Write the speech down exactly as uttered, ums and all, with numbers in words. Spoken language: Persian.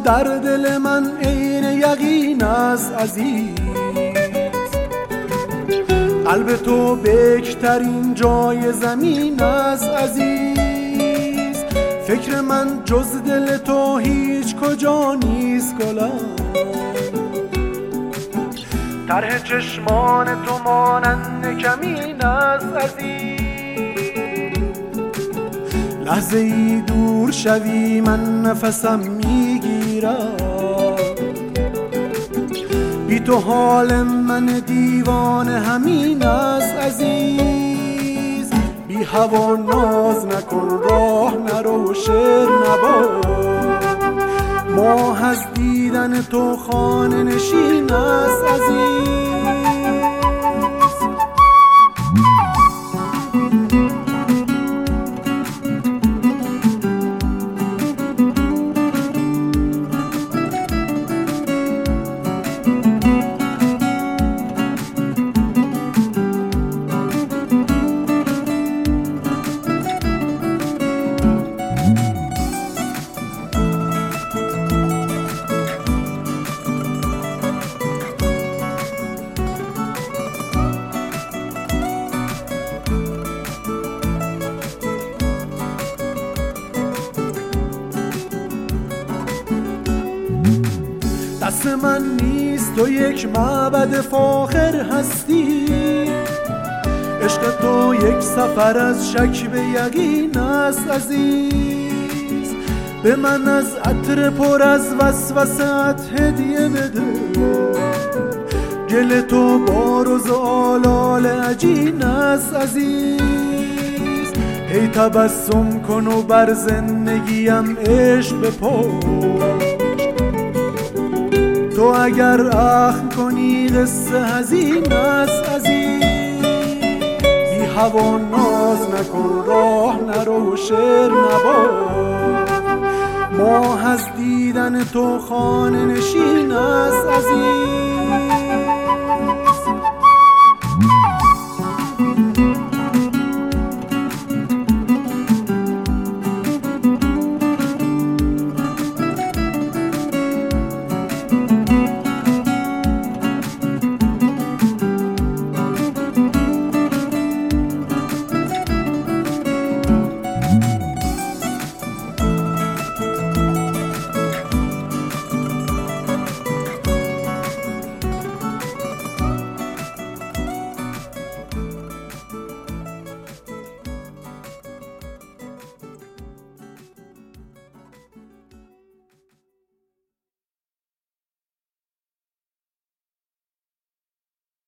در دل من عین یقین است عزیز، قلب تو بکترین جای زمین است عزیز. فکر من جز دل تو هیچ کجا نیست گلم، طرح چشمان تو مانند کمین است عزیز. لحظه ای دور شوی من نفسم میگیرم، بی تو حال من دیوانه همین است عزیز. بی هوا ناز نکن راه نرو شعر نباز، ماه از دیدن تو خانه نشین است عزیز. دست من نیست تو یک معبد فاخر هستی، عشق تو یک سفر از شک به یقین است عزیز. به من از عطر پر از وسوسه‌ات هدیه بده، گل تو بارز و آلال عجین است عزیز. هی تبسم کن و بر زندگیم عشق بپوش، تو اگر اخم کنی قصه حزین است عزیز. بی هوا ناز نکن راه نرو شعر نباز، ماه از دیدن تو خانه نشین